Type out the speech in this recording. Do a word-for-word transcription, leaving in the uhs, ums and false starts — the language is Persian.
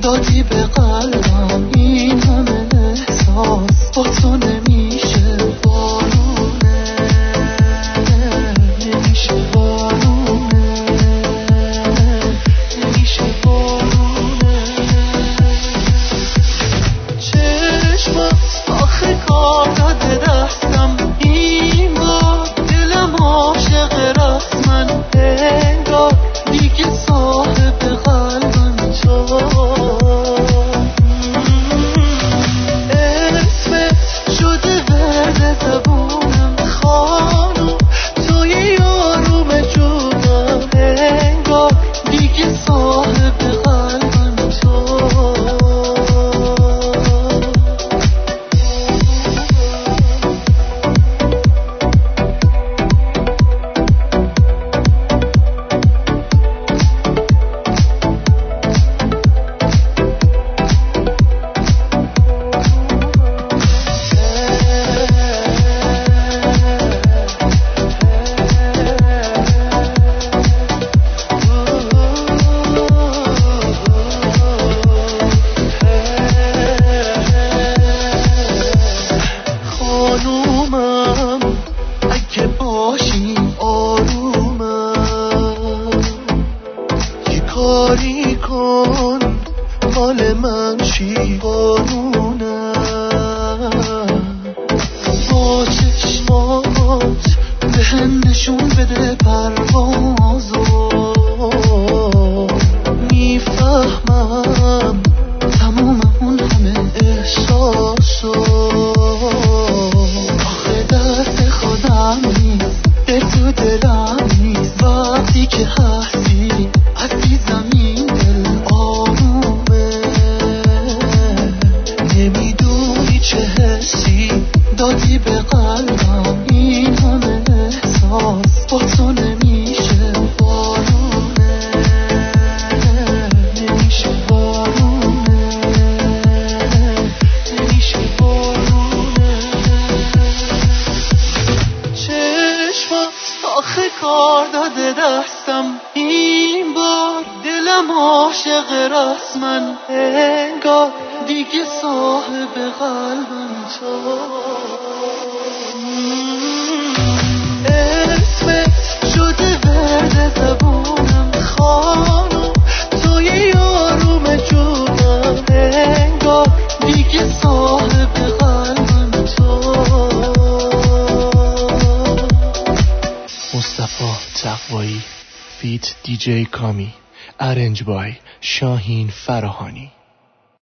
دادی به قلبم این همه احساس، با تو نمیشه بارونه، نمیشه بارونه، نمیشه بارونه. چشمات آخه کار داده دستم، این بار دلم عاشق رسمن، انگار دیگه صاحب قلبم تو. اسمت شده ورد زبونم خانم، توی یاروم جونم، انگار دیگه صاحب قلبم تو. خانومم اگه باشی آرومم، یه کاری کن حال من شی قانونم، با چشمات بهم نشون بده پروازو، میفهمم تموم اون همه احساسو. آخه دست خودم نیست، دل تو دلم نیست، وقتی که هستی عزیزم این دل آرومه. نمیدونی چه حسی دادی به قلبم این همه احساس، با تو نمیشه بارونه، نمیشه بارونه، نمیشه بارونه. چشمات آخه کار داده دستم، این بار دلم عاشق رسمن، انگار دیگه صاحب قلبم تو. اسمت شده ورد زبونم خانم، توی یاروم جونم، انگار دیگه صاحب قلبم تو. مصطفی تقوایی فیت دی جی کامی، ارنج بای شاهین فراهانی.